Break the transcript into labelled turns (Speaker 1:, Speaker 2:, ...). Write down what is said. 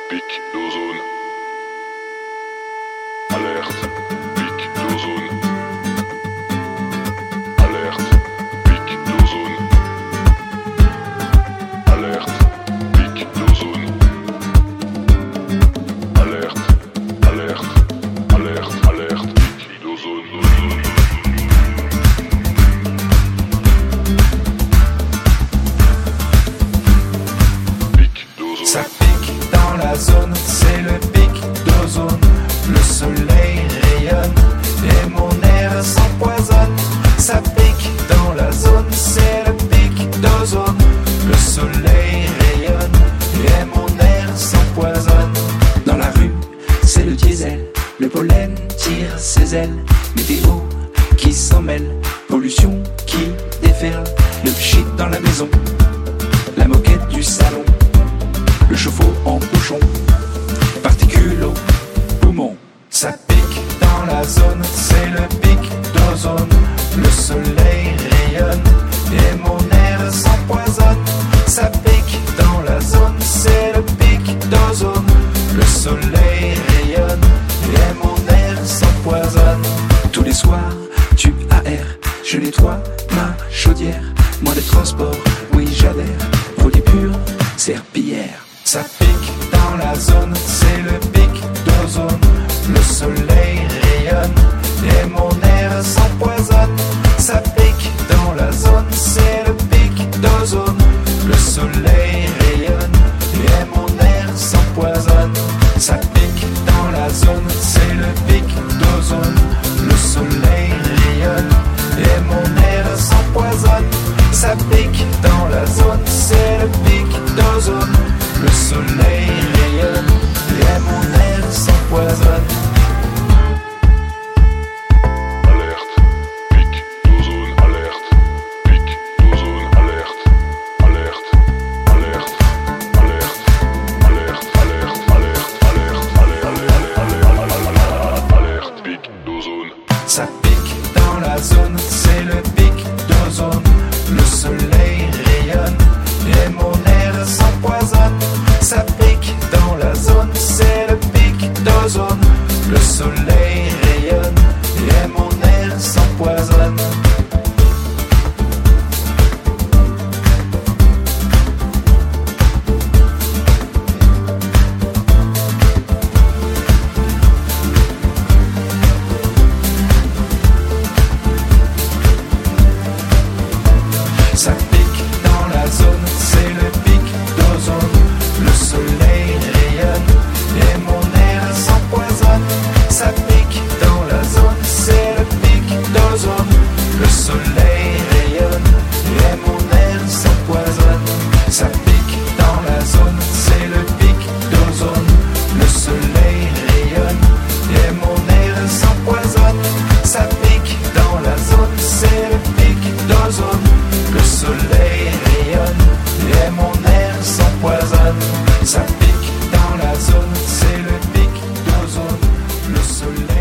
Speaker 1: pic d'ozone. Alerte, pic d'ozone. Alerte, pic d'ozone. Alerte, pic d'ozone. Alerte, alerte, alerte, alerte, pic d'ozone.
Speaker 2: Ça pique dans la zone, c'est le pic d'ozone. Le soleil rayonne et mon air s'empoisonne. Ça pique dans la zone, c'est le pic d'ozone. Le soleil rayonne et mon air s'empoisonne. Dans la rue, c'est le diesel. Le pollen tire ses ailes. Météo qui s'en mêle. Pollution qui déferle. Le shit dans la maison. La moquette du salon. Le chauffe-eau en bouchon, particules au poumon. Ça pique dans la zone, c'est le pic d'ozone. Le soleil rayonne et mon air s'empoisonne. Ça pique dans la zone, c'est le pic d'ozone. Le soleil rayonne et mon air s'empoisonne. Tous les soirs, tu aères, je nettoie ma chaudière. Moins de transport, oui j'adhère. Produit pur, serpillière. Ça pique dans la zone, c'est le pic d'ozone. Le soleil rayonne et mon air s'empoisonne. Ça pique dans la zone, c'est le pic d'ozone. Le soleil rayonne et mon air s'empoisonne. Ça pique dans la zone, c'est le pic d'ozone. Le soleil rayonne et mon air s'empoisonne. Ça pique dans la zone, c'est le pic d'ozone. Le soleil rayonne et mon air s'empoisonne.
Speaker 1: Alerte, pic d'ozone, alerte, pic d'ozone, alerte, alerte, alerte, alerte, alerte, alerte, alerte, alerte, alerte, pic d'ozone.
Speaker 2: Ça pique dans la zone, c'est le pic d'ozone. Le soleil rayonne et mon air s'empoisonne. Ça pique dans la zone, c'est le pic d'ozone. Le soleil rayonne et mon air s'empoisonne. Ça pique dans la zone, c'est le pic d'ozone. Le soleil rayonne et mon air s'empoisonne. Ça pique dans la zone, c'est le pic d'ozone. Le soleil rayonne et mon air s'empoisonne. Ça pique dans la zone, c'est le pic d'ozone. Le soleil rayonne et mon air s'empoisonne. Ça pique dans la zone, c'est le pic d'ozone. Le soleil rayonne et mon air s'empoisonne. Ça pique dans la zone, c'est le pic d'ozone. Le soleil